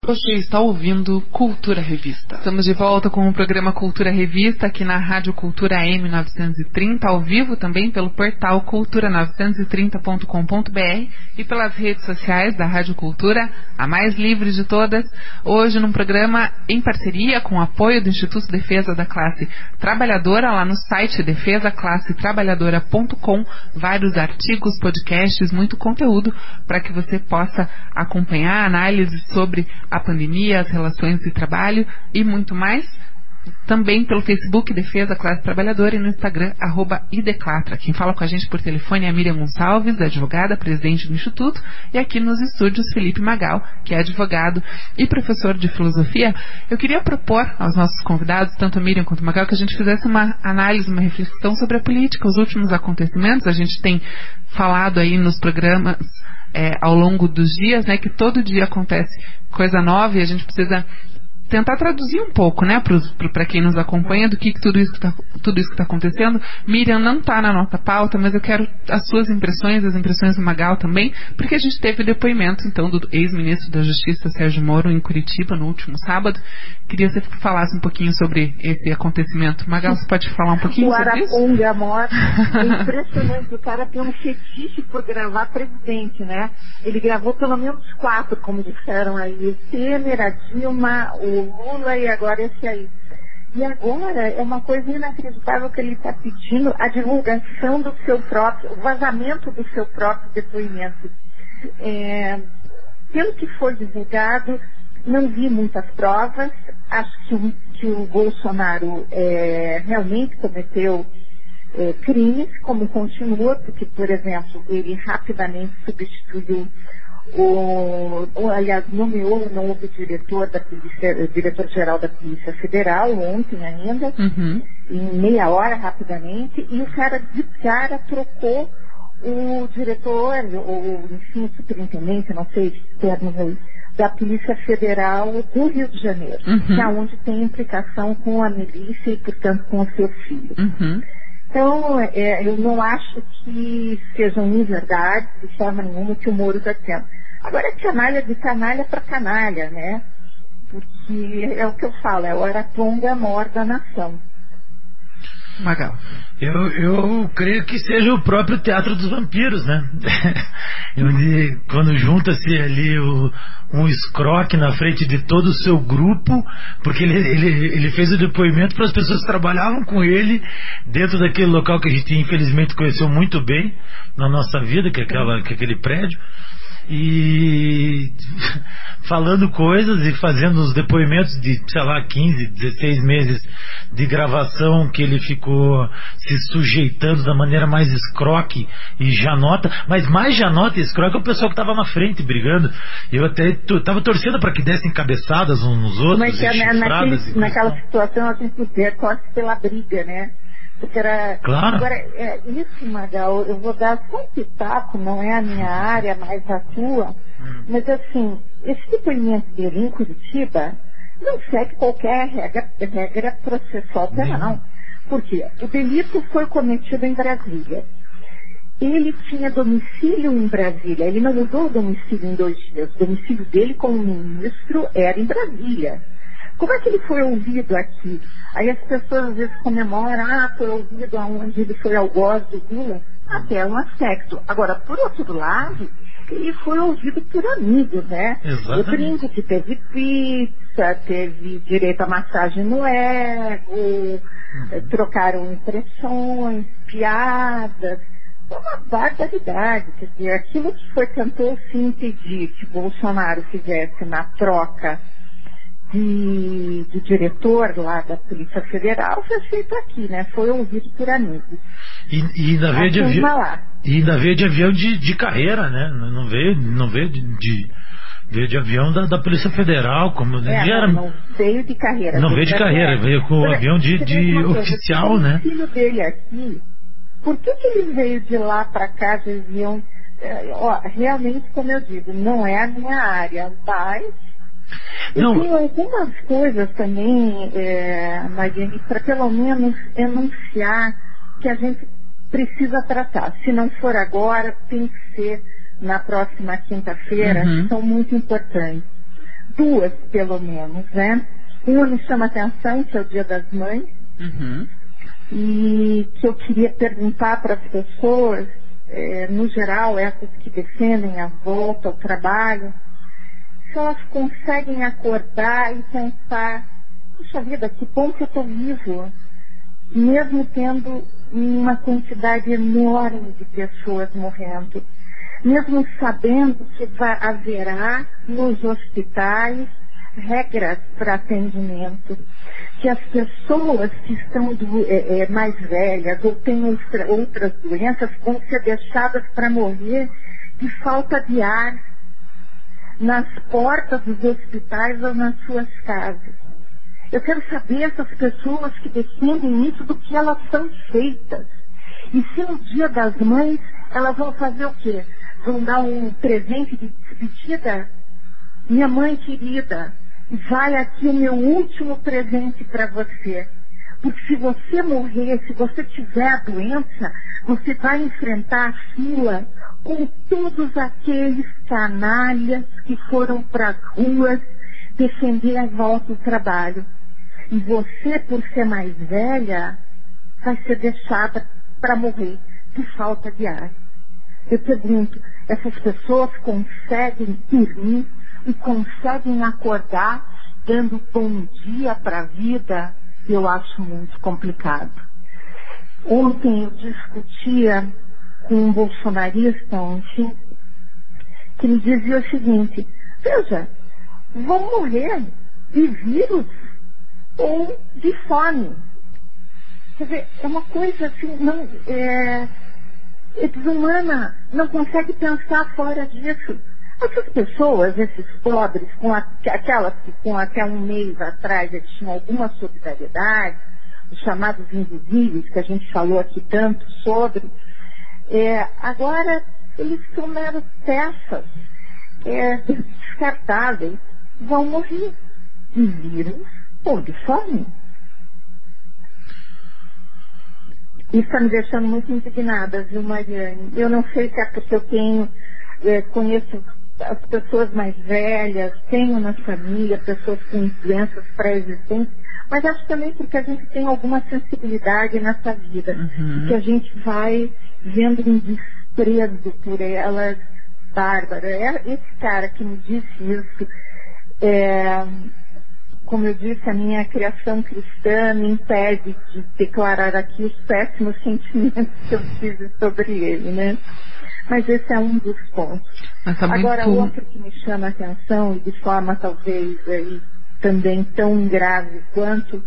Você está ouvindo Cultura Revista. Estamos de volta com o programa Cultura Revista aqui na Rádio Cultura AM 930, ao vivo também pelo portal cultura930.com.br e pelas redes sociais da Rádio Cultura, a mais livre de todas. Hoje num programa em parceria com o apoio do Instituto Defesa da Classe Trabalhadora, lá no site defesaclassetrabalhadora.com, vários artigos, podcasts, muito conteúdo para que você possa acompanhar análises sobre a pandemia, as relações de trabalho e muito mais. Também pelo Facebook Defesa Classe Trabalhadora e no Instagram @ideclatra. Quem fala com a gente por telefone é a Miriam Gonçalves, advogada, presidente do Instituto, e aqui nos estúdios Felipe Magal, que é advogado e professor de filosofia. Eu queria propor aos nossos convidados, tanto a Miriam quanto o Magal, que a gente fizesse uma análise, uma reflexão sobre a política, os últimos acontecimentos. A gente tem falado aí nos programas ao longo dos dias, né, que todo dia acontece coisa nova e a gente precisa tentar traduzir um pouco, né, para quem nos acompanha, do que tudo isso que está acontecendo. Miriam, não está na nossa pauta, mas eu quero as suas impressões, as impressões do Magal também, porque a gente teve depoimento, então, do ex-ministro da Justiça, Sérgio Moro, em Curitiba, no último sábado. Queria que você falasse um pouquinho sobre esse acontecimento. Magal, você pode falar um pouquinho sobre isso? O Araponga morto. É impressionante, o cara tem um fetiche por gravar presidente, né? Ele gravou pelo menos 4, como disseram aí, o Temer, a Dilma, o Lula e agora esse aí. E agora é uma coisa inacreditável que ele está pedindo a divulgação do seu próprio, o vazamento do seu próprio depoimento. Pelo que foi divulgado, não vi muitas provas. Acho que o Bolsonaro realmente cometeu crimes, como continua, porque, por exemplo, ele rapidamente substituiu aliás, nomeou o novo diretor-geral da Polícia Federal, ontem ainda, em meia hora, rapidamente, e o cara de cara trocou o diretor, ou enfim, o superintendente, não sei os termos aí, da Polícia Federal do Rio de Janeiro, que é onde tem implicação com a milícia e, portanto, com o seu filho. Então, eu não acho que sejam inverdades de forma nenhuma que o Moro está dizendo. Agora é canalha de canalha para canalha, né? Porque é o que eu falo, é o Araponga mor da nação. Magal. Eu creio que seja o próprio Teatro dos Vampiros, né? Quando junta-se ali um escroque na frente de todo o seu grupo, porque ele fez o depoimento para as pessoas que trabalhavam com ele dentro daquele local que a gente infelizmente conheceu muito bem na nossa vida, que é aquele prédio, e falando coisas e fazendo os depoimentos de, 15, 16 meses de gravação que ele ficou se sujeitando da maneira mais escroque e janota, mas mais janota e escroque é o pessoal que estava na frente brigando. Eu até estava torcendo para que dessem cabeçadas uns nos outros. Mas naquela situação a gente torce pela briga, né? Porque era... Claro. Agora, isso, Magal, eu vou dar só um pitaco, não é a minha área, mas a tua. Mas assim, esse depoimento dele em Curitiba não segue qualquer regra processual penal. Por quê? O delito foi cometido em Brasília. Ele tinha domicílio em Brasília, ele não mudou o domicílio em 2 dias. O domicílio dele como ministro era em Brasília. Como é que ele foi ouvido aqui? Aí as pessoas às vezes comemoram, foi ouvido aonde ele foi algoz do Lula, até um aspecto. Agora, por outro lado, ele foi ouvido por amigos, né? Exatamente. Eu brinco que teve pizza, teve direito a massagem no ego, trocaram impressões, piadas, uma barbaridade. Quer dizer, aquilo que tentou se impedir que Bolsonaro fizesse na troca do diretor lá da Polícia Federal foi feito aqui, né? Foi ouvido por amigos. E ainda veio de avião. E ainda veio de avião de carreira, né? Não veio de avião da Polícia Federal, como não veio de carreira. Não veio de carreira, veio com o avião de oficial, né? O filho dele aqui, por que ele veio de lá para cá de avião? Realmente, como eu digo, não é a minha área, mas eu tenho algumas coisas também, Mariane, para pelo menos enunciar que a gente precisa tratar. Se não for agora, tem que ser na próxima quinta-feira, que são muito importantes. duas pelo menos, né? Uma me chama a atenção, que é o Dia das Mães, e que eu queria perguntar para as pessoas, no geral, essas que defendem a volta ao trabalho, se elas conseguem acordar e pensar, puxa vida, que bom que eu estou vivo, mesmo tendo uma quantidade enorme de pessoas morrendo, mesmo sabendo que haverá nos hospitais regras para atendimento, que as pessoas que estão mais velhas ou têm outras doenças vão ser deixadas para morrer de falta de ar nas portas dos hospitais ou nas suas casas. Eu quero saber essas pessoas que defendem isso, do que elas são feitas. E se no Dia das Mães elas vão fazer o quê? Vão dar um presente de despedida? Minha mãe querida, vai aqui o meu último presente para você. Porque se você morrer, se você tiver a doença, você vai enfrentar a fila com todos aqueles canalhas que foram para as ruas defender a volta do trabalho. E você, por ser mais velha, vai ser deixada para morrer por falta de ar. Eu pergunto, essas pessoas conseguem dormir e conseguem acordar dando bom dia para a vida? Eu acho muito complicado. Ontem eu discutia com um bolsonarista, enfim, que me dizia o seguinte: veja, vão morrer de vírus ou de fome. Quer dizer, é uma coisa assim, não, é desumana, não consegue pensar fora disso. Essas pessoas, esses pobres, aquelas que com até um mês atrás eles tinham alguma solidariedade, os chamados invisíveis, que a gente falou aqui tanto sobre, agora eles são meras peças descartáveis, vão morrer de vírus ou de fome. Isso está me deixando muito indignada, viu, Mariane? Eu não sei se é porque eu conheço as pessoas mais velhas, tenho na família pessoas com doenças pré-existentes, mas acho também porque a gente tem alguma sensibilidade nessa vida, e que a gente vai vendo um desprezo por elas, bárbara. Esse cara que me disse isso, como eu disse, a minha criação cristã me impede de declarar aqui os péssimos sentimentos que eu tive sobre ele, né? Mas esse é um dos pontos. Agora, outro que me chama a atenção, e de forma talvez aí, também tão grave quanto,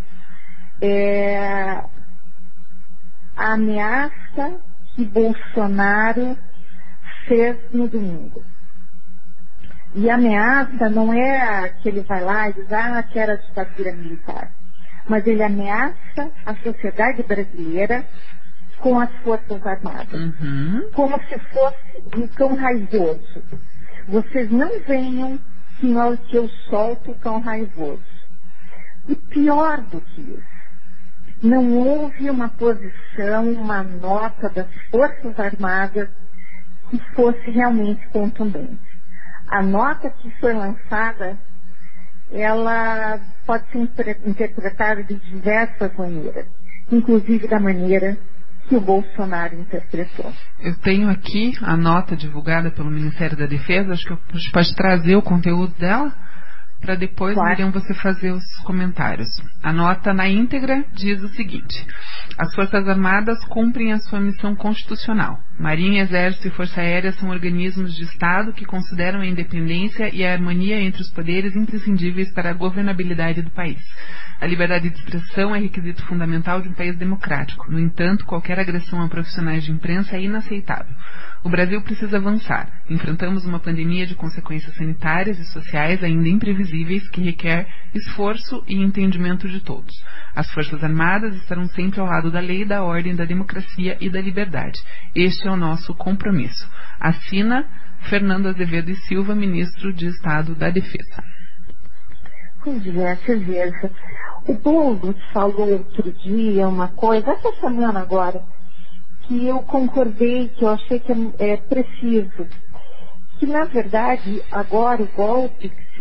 é a ameaça que Bolsonaro fez no domingo. E a ameaça não é que ele vai lá e diz, que era a ditadura militar. Mas ele ameaça a sociedade brasileira com as Forças Armadas. Como se fosse um cão raivoso. Vocês não venham que eu solto o cão raivoso. E pior do que isso, não houve uma posição, uma nota das Forças Armadas que fosse realmente contundente. A nota que foi lançada, ela pode ser interpretada de diversas maneiras, inclusive da maneira que o Bolsonaro interpretou. Eu tenho aqui a nota divulgada pelo Ministério da Defesa, acho que a gente pode trazer o conteúdo dela, para depois, claro, Miriam, você fazer os comentários. A nota na íntegra diz o seguinte: as Forças Armadas cumprem a sua missão constitucional. Marinha, Exército e Força Aérea são organismos de Estado que consideram a independência e a harmonia entre os poderes imprescindíveis para a governabilidade do país. A liberdade de expressão é requisito fundamental de um país democrático. No entanto, qualquer agressão a profissionais de imprensa é inaceitável. O Brasil precisa avançar. Enfrentamos uma pandemia de consequências sanitárias e sociais ainda imprevisíveis que requer esforço e entendimento de todos. As Forças Armadas estarão sempre ao lado da lei, da ordem, da democracia e da liberdade. Este é o nosso compromisso. Assina Fernando Azevedo e Silva, Ministro de Estado da Defesa. Pois é, você veja. O Boulos falou outro dia uma coisa, essa semana agora, que eu concordei, que eu achei que é preciso. Que, na verdade, agora o golpe que se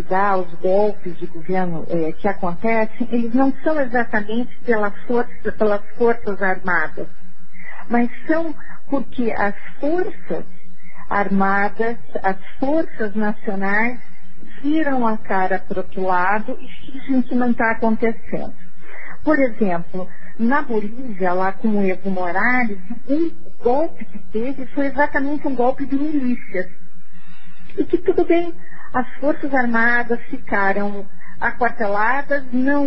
se dá, os golpes de governo que acontecem, eles não são exatamente pelas forças armadas, mas são porque as forças armadas, as forças nacionais, viram a cara para o outro lado e fingem que não está acontecendo. Por exemplo, na Bolívia, lá com o Evo Morales, um golpe que teve foi exatamente um golpe de milícias. E que tudo bem, as forças armadas ficaram aquarteladas,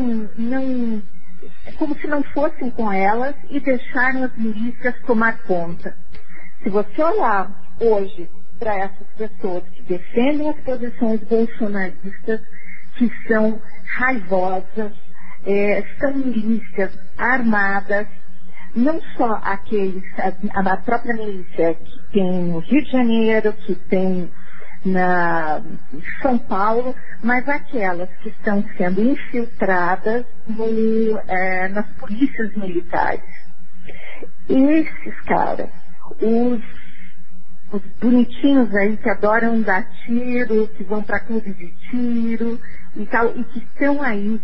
como se não fossem com elas, e deixaram as milícias tomar conta. Se você olhar hoje para essas pessoas que defendem as posições bolsonaristas, que são raivosas, são milícias armadas, não só a própria milícia que tem no Rio de Janeiro, que tem em São Paulo, mas aquelas que estão sendo infiltradas nas polícias militares. Esses caras, os bonitinhos aí que adoram dar tiro, que vão para clube de tiro e tal, e que estão aí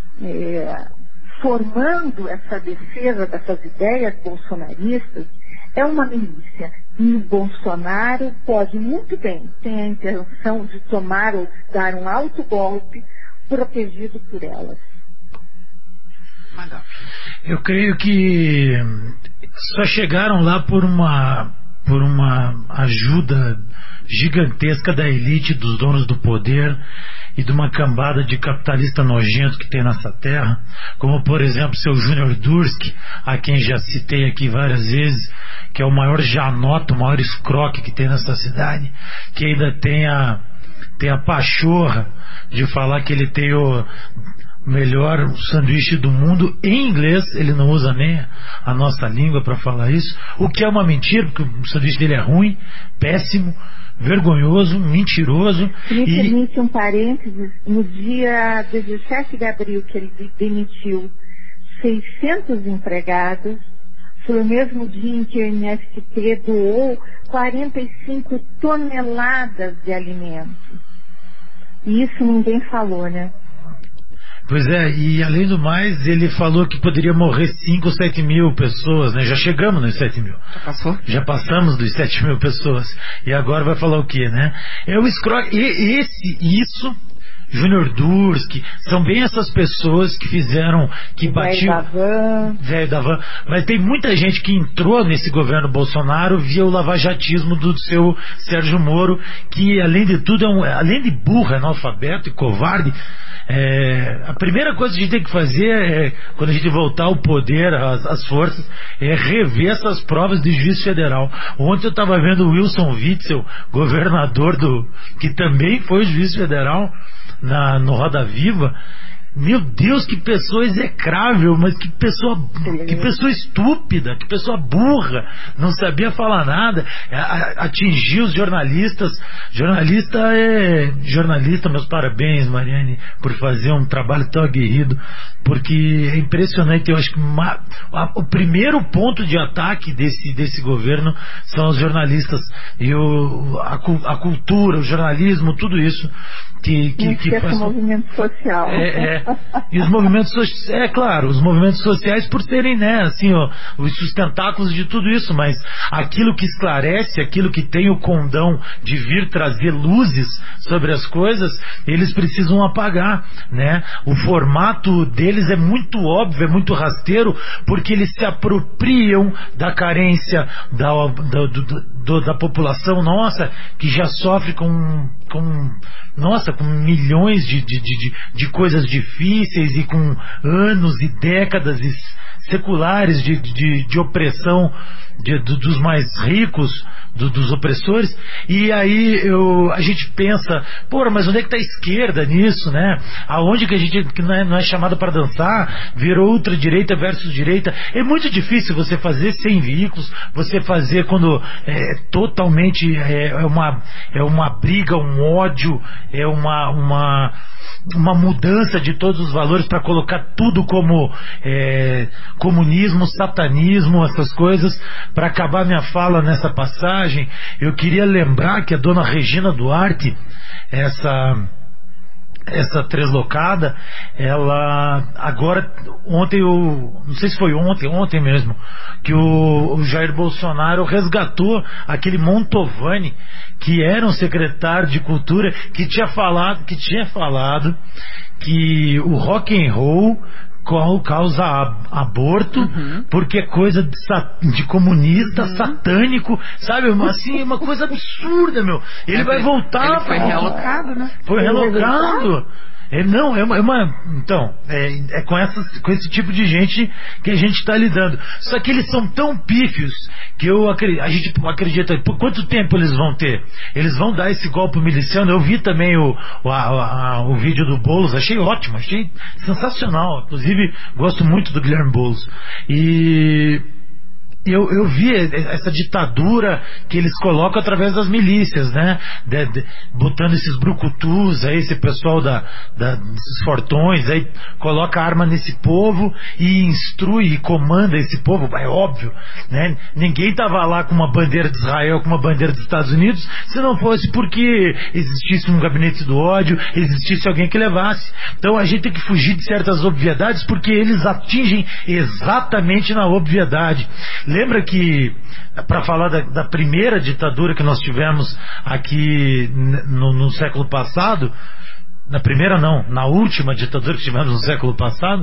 formando essa defesa dessas ideias bolsonaristas, é uma milícia. E o Bolsonaro pode muito bem ter a intenção de tomar ou de dar um autogolpe protegido por elas. Eu creio que só chegaram lá por uma ajuda gigantesca da elite, dos donos do poder e de uma cambada de capitalista nojento que tem nessa terra, como por exemplo seu Júnior Durski, a quem já citei aqui várias vezes, que é o maior janota, o maior escroque que tem nessa cidade, que ainda tem a pachorra de falar que ele tem o melhor sanduíche do mundo em inglês. Ele não usa nem a nossa língua para falar isso, o que é uma mentira, porque o sanduíche dele é ruim, péssimo, vergonhoso, mentiroso. Me permite um parênteses: no dia 17 de abril que ele demitiu 600 empregados, foi o mesmo dia em que o MST doou 45 toneladas de alimentos. E isso ninguém falou, né? Pois é, e além do mais, ele falou que poderia morrer 5 ou 7 mil pessoas, né? Já chegamos nos 7 mil. Já passou? Já passamos dos 7 mil pessoas. E agora vai falar o quê, né? É o escroque. Isso, Júnior Durski, são bem essas pessoas que fizeram, que batiam. Velho da van. Mas tem muita gente que entrou nesse governo Bolsonaro via o lavajatismo do seu Sérgio Moro, que além de tudo, além de burro, analfabeto e covarde. A primeira coisa que a gente tem que fazer quando a gente voltar ao poder, as forças, é rever essas provas de juiz federal. Ontem eu estava vendo o Wilson Witzel, governador que também foi juiz federal no Roda Viva. Meu Deus, que pessoa execrável, mas que pessoa estúpida, que pessoa burra, não sabia falar nada, atingiu os jornalistas. Jornalista, meus parabéns, Mariane, por fazer um trabalho tão aguerrido, porque é impressionante. Eu acho que o primeiro ponto de ataque desse governo são os jornalistas e a cultura, o jornalismo, tudo isso que faz o movimento social. E os movimentos sociais, claro, os movimentos sociais por serem, né, assim, os sustentáculos de tudo isso, mas aquilo que esclarece, aquilo que tem o condão de vir trazer luzes sobre as coisas, eles precisam apagar, né? O formato deles é muito óbvio, é muito rasteiro, porque eles se apropriam da carência da população nossa, que já sofre com milhões de coisas difíceis e com anos e décadas seculares de opressão dos mais ricos, dos opressores. E aí a gente pensa, mas onde é que está a esquerda nisso, né? Aonde que a gente que não é chamada para dançar, virou ultradireita versus direita. É muito difícil você fazer sem veículos, você fazer quando totalmente é uma briga, um ódio, é uma mudança de todos os valores para colocar tudo como comunismo, satanismo, essas coisas. Para acabar minha fala nessa passagem, eu queria lembrar que a dona Regina Duarte, essa essa treslocada, ela agora, ontem, não sei se foi ontem mesmo, que o Jair Bolsonaro resgatou aquele Mantovani, que era um secretário de cultura, que tinha falado que o rock and roll causa aborto, porque é coisa de comunista, satânico, sabe? Assim, uma coisa absurda, meu. Ele vai voltar. Ele foi realocado, né? Foi relocado. Então, é com esse tipo de gente que a gente está lidando. Só que eles são tão pífios que a gente acredita. Por quanto tempo eles vão ter? Eles vão dar esse golpe miliciano. Eu vi também o vídeo do Boulos, achei ótimo, achei sensacional. Inclusive, gosto muito do Guilherme Boulos. E eu vi essa ditadura que eles colocam através das milícias, né? Botando esses brucutus aí, esse pessoal desses fortões aí, coloca arma nesse povo e instrui e comanda esse povo, é óbvio, né? Ninguém tava lá com uma bandeira de Israel, com uma bandeira dos Estados Unidos, se não fosse porque existisse um gabinete do ódio, existisse alguém que levasse. Então a gente tem que fugir de certas obviedades, porque eles atingem exatamente na obviedade. Lembra que, para falar da primeira ditadura que nós tivemos aqui no século passado, na última ditadura que tivemos no século passado,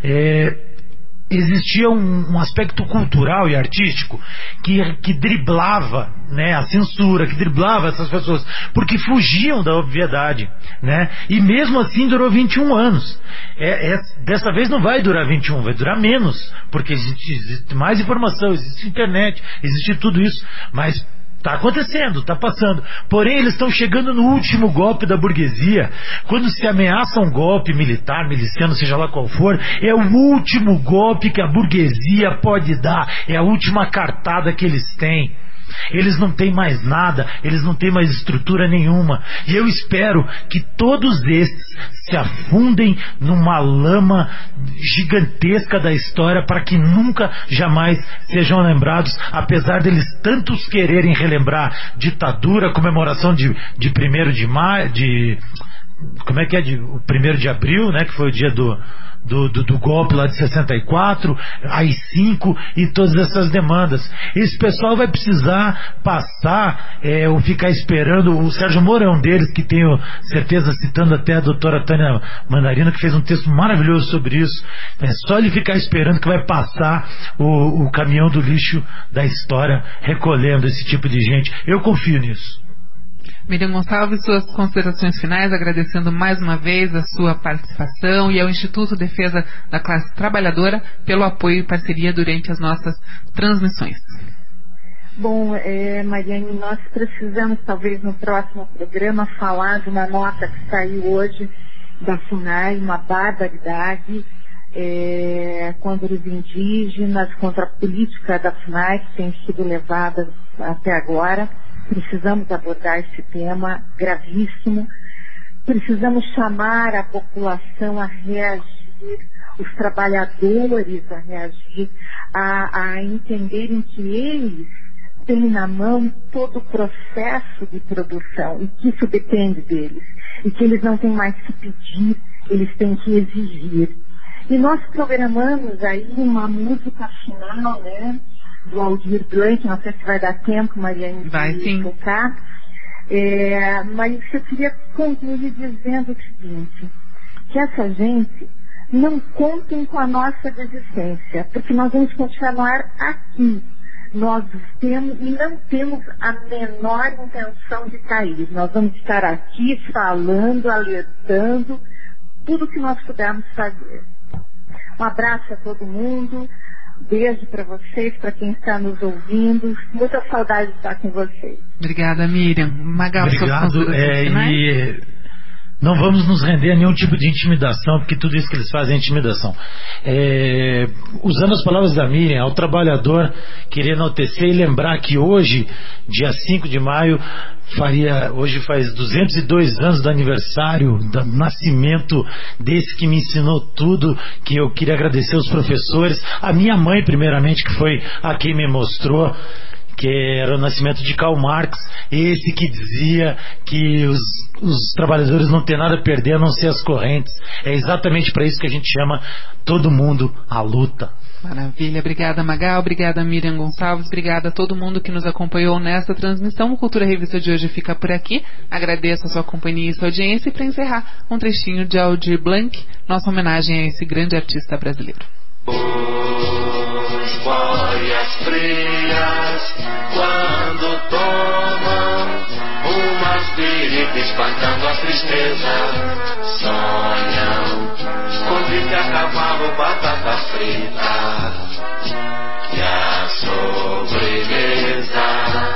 existia um aspecto cultural e artístico que driblava, né, a censura, que driblava essas pessoas, porque fugiam da obviedade, né? E mesmo assim durou 21 anos. Dessa vez não vai durar 21, vai durar menos, porque existe mais informação, existe internet, existe tudo isso, mas está acontecendo, está passando. Porém, eles estão chegando no último golpe da burguesia. Quando se ameaça um golpe militar, miliciano, seja lá qual for, é o último golpe que a burguesia pode dar, é a última cartada que eles têm. Eles não têm mais nada, eles não têm mais estrutura nenhuma. E eu espero que todos esses se afundem numa lama gigantesca da história para que nunca, jamais sejam lembrados, apesar deles tantos quererem relembrar ditadura, comemoração de 1º de maio, como é que é? O 1º de abril, né? Que foi o dia do golpe lá de 64, AI-5 e todas essas demandas. Esse pessoal vai precisar passar ou ficar esperando. O Sérgio Moro é um deles, que tenho certeza, citando até a doutora Tânia Mandarino, que fez um texto maravilhoso sobre isso. É só ele ficar esperando que vai passar o caminhão do lixo da história recolhendo esse tipo de gente. Eu confio nisso. Miriam Gonçalves, suas considerações finais, agradecendo mais uma vez a sua participação e ao Instituto Defesa da Classe Trabalhadora pelo apoio e parceria durante as nossas transmissões. Bom, Mariane, nós precisamos talvez no próximo programa falar de uma nota que saiu hoje da FUNAI, uma barbaridade contra os indígenas, contra a política da FUNAI que tem sido levada até agora. Precisamos abordar esse tema gravíssimo. Precisamos chamar a população a reagir, os trabalhadores a reagir, a entenderem que eles têm na mão todo o processo de produção e que isso depende deles. E que eles não têm mais que pedir, eles têm que exigir. E nós programamos aí uma música final, né? Do Aldir Blanc, não sei se vai dar tempo, Mariane, de tocar. Mas eu queria concluir dizendo o seguinte, que essa gente não contem com a nossa desistência, porque nós vamos continuar aqui. Nós temos e não temos a menor intenção de cair. Nós vamos estar aqui falando, alertando, tudo o que nós pudermos fazer. Um abraço a todo mundo. Beijo para vocês, para quem está nos ouvindo. Muita saudade de estar com vocês. Obrigada, Miriam. Magal, obrigado. E não vamos nos render a nenhum tipo de intimidação, porque tudo isso que eles fazem é intimidação. Usando as palavras da Miriam, ao trabalhador querer enaltecer e lembrar que hoje, dia 5 de maio, hoje faz 202 anos do aniversário do nascimento desse que me ensinou tudo, que eu queria agradecer aos professores, a minha mãe primeiramente, que foi a quem me mostrou que era o nascimento de Karl Marx, esse que dizia que os trabalhadores não têm nada a perder a não ser as correntes. É exatamente para isso que a gente chama todo mundo à luta. Maravilha, obrigada Magal, obrigada Miriam Gonçalves, obrigada a todo mundo que nos acompanhou nesta transmissão. O Cultura Revista de hoje fica por aqui. Agradeço a sua companhia e sua audiência, e para encerrar, um trechinho de Aldir Blanc, nossa homenagem a esse grande artista brasileiro. Os boias frias, quando tomam umas biritas espantando a tristeza, sonham com bife a cavalo, batata frita e a sobremesa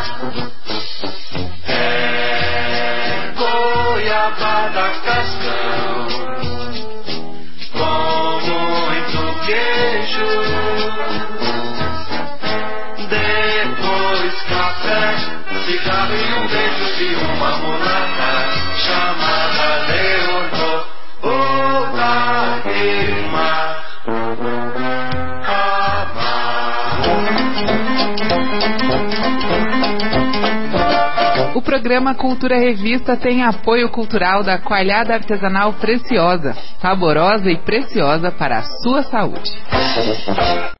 é goiabada cascão com muito queijo, depois café, cigarro e um beijo de uma mulata chamada Leonor, outra irmã. O programa Cultura Revista tem apoio cultural da Coalhada Artesanal Preciosa, saborosa e preciosa para a sua saúde.